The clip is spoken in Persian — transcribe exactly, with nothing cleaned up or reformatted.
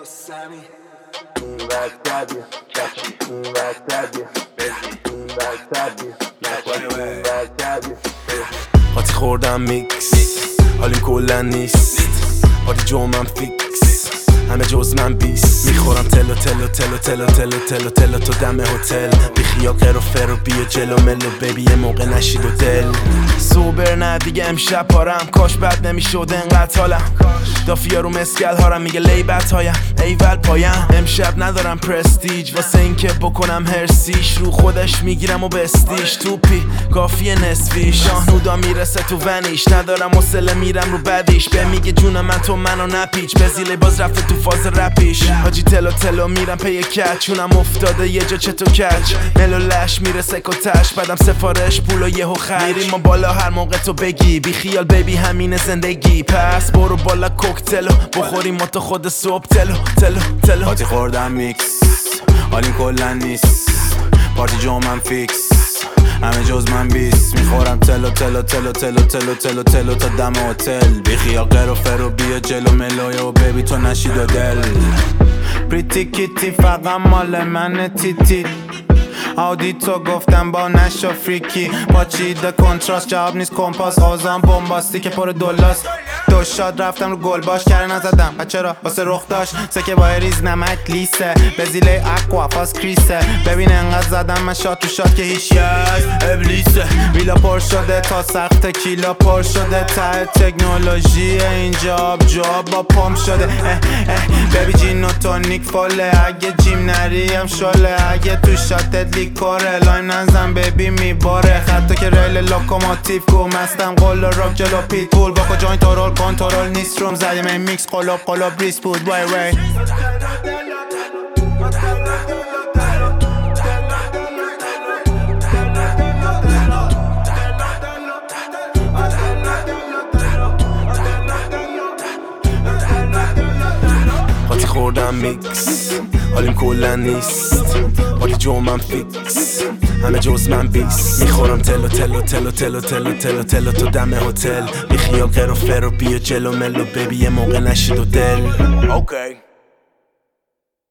Sami. این وقتیه کچی این وقتیه این وقتیه نکنه این وقتیه قاطی خوردم میکس حالیم کلن نیست پارتی جمعم فیکس همه جز من بیست میخورم تلو تلو تلو تلو تلو تلو تلو تو دم هتل بیخیا قر و فر و بیا جلو ملو بیبی یه موقع نشید و دل سوبر نه دیگه امشب پارم کاش بد نمیشد انقدر حالم دافیا رو مسکل هارم میگه لیبت هایم ایول پایم امشب ندارم پرستیج واسه این که بکنم هرسیش رو خودش میگیرم و بستیش توپی کافیه نصفی شاهنودا میرسه تو ونیش ندارم حوصله میرم رو بدیش به میگه جون من تو منو نپیچ بزیله باز رفته تو فاز رپیش حاجی تلو تلو میرم پی کچ چونم افتاده یه جا چتو کچ ملو لش میرسه کتش بعدم سفارش پول و یهو خرج میریم ما بالا هر موقع تو بگی بی خیال بیبی همین زندگی پس برو بالا کوکتلو بخوریم ما تو خود صبح تلو تلو تلو پارتی خوردم میکس حالیم کلن نیست پارتی جمعم فیکس همه جز من بیست میخورم تلو تلو تلو تلو تلو تلو تلو تا دم هتل بیخیا قر و فر و بیا جلو ملوی و بیبی تو نشید و دل پریتی کیتی فقط مال من تیتی آودی تو گفتم با نشو فریکی با چیده کنتراست جواب نیست کمپاس آزام بومباستی که پر دولاست دو شاد رفتم رو گل باش کره نزدم بچرا واسه رخ داشت سکه با ریز نمک لیسه بزیله اقوا فاس کریسه ببین انقدر زدم من شاد تو شاد که هیچ از ابلیسه ویلا پر شده تا سخت کیلا پر شده ته تکنولوژی اینجا آب جواب با پمپ شده اه اه ببی جین و تونیک فاله اگه جیم نریم شله اگه تو شاتت لیکوره لایم نزن ببی میباره خطا که ریل لوکوموتیو کو مستم قول و راک جلو پیت بول با کجاین تورول کنترل نیست روم زدیم این میکس قلوب قلوب ریس بود وای وای قاطی خوردم میکس حالیم کلن نیست پارتی جمعم فیکس همه جز من بیست میخورم تلو تلو تلو تلو تلو تلو تلو تو دم هتل بیخیا قر و فر و بیا جلو ملو بیبی یه موقع نشید و دل اوکی